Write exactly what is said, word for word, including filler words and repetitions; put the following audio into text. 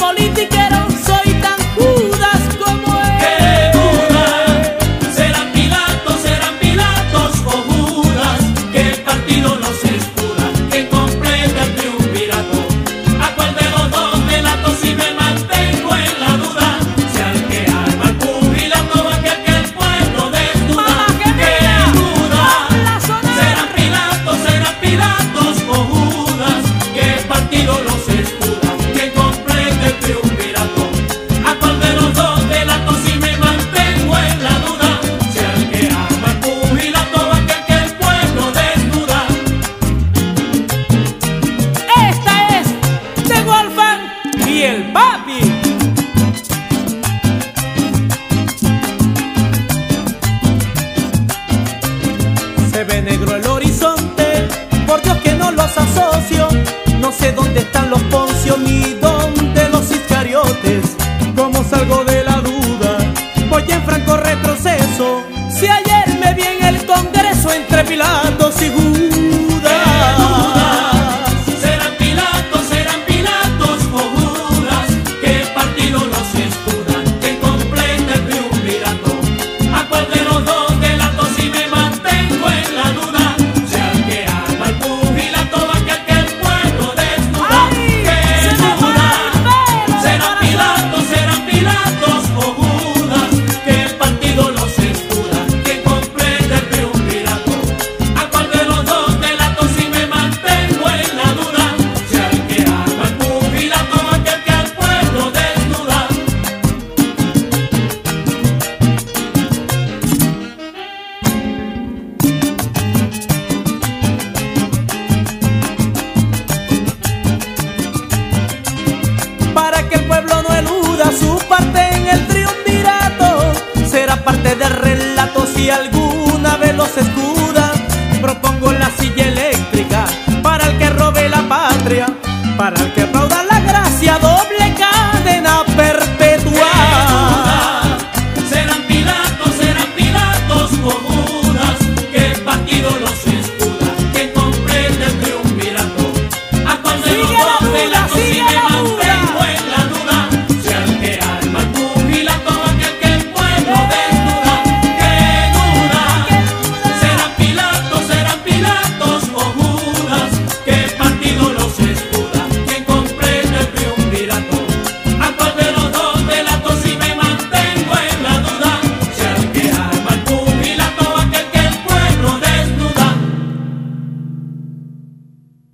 politiquero soy tan Judas como él. ¡Qué duda! ¿Serán Pilatos, serán Pilatos o Judas? Que el partido no se escuda, que completa el triunvirato. ¿A cuál de los dos delato si me mantengo en la duda? Si al que arma el pugilato o aquel que el pueblo desnuda. Mamá, que ¡Qué mira, duda! la sonora. ¿Serán Pilatos, serán Pilatos o Judas? Que el partido no se escuda, que complete el triunvirato. ¿A cuál de los dos delato si me mantengo en la duda? Si al que arma el pugilato o aquel que el pueblo desnuda. Esta es de Wolfgang y el papi. Se ve negro el horizonte, por Dios que no los asocio. No sé dónde están los Poncios ni dónde los Iscariotes. ¿Cómo salgo de la duda? Voy en franco retroceso. Si ayer me vi en el Congreso entre Pilatos y Judas. ¿Serán Pilatos, serán Pilatos o Judas? Que el partido no se escuda, que completa el triunvirato. ¿A cuál de los dos delato si me mantengo en la duda? Si al que arma el pugilato o aquel que el pueblo desnuda. ¡Ay! ¡Qué Se me duda! para el pelo del ¿Serán corazón. Pilatos, serán Pilatos o Judas? Que el partido no se escuda, que completa el triunvirato. ¿A cuál de los dos delato si me mantengo en la duda? Si al que arma el pugilato o aquel que al pueblo desnuda. Para que el pueblo no eluda su parte en el triunvirato, será parte del relato si alguna vez los escuda. Propongo la silla eléctrica para el que robe la patria, para el que